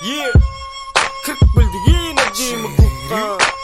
Yeah, кіріп білдік ең әдемі клубқа.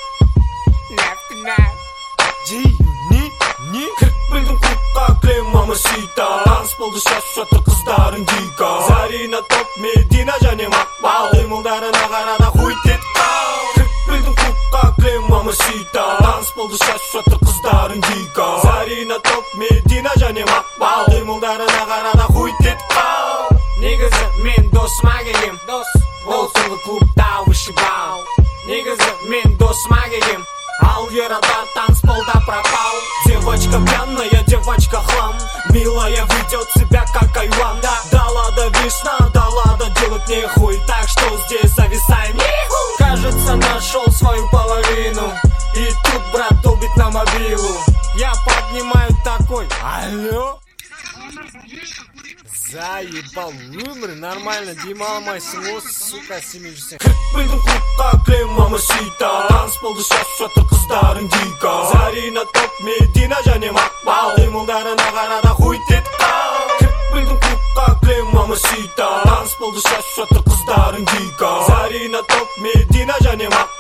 Не? Кіріп білдің клубқа, клем мамасита. Таныс болды шаш жатыр қыздарың дика. Зарина, Топ, Медина және Макбал. Қимылдарына қарада хуй тет қал. Кіріп білдің клубқа, клем мамасита. Таныс болды шаш жатыр қыздарың дика. Зарина, Топ, Медина және Макбал. Қимылдарына қарада хуй тет қал. Негізі мен досыма келем, ол түнгі клубта вышибал. Негізі мен досыма келем, ал ер адам танцполда пропал. Девочка пьяная, девочка хлам. Милая ведет себя как айван. Далада вишна, далада делать нехуй. Так что здесь зависаем. Кажется, нашел свою половину. И тут брат долбит на мобилу. Я поднимаю такой: алло. Заебал, вымри, нормально, демалмайсың осы, сука, семей жүрсең. Кіріп білдің клубқа, клем мамасита. Таныс болды шаш жатыр қыздарың дика. Зарина, Топ, Медина және Макбал. Қимылдарына қарада хуй тет қал. Кіріп білдің клубқа, клем мамасита. Таныс болды шаш жатыр қыздарың дика. Зарина, Топ, Медина және Макбал.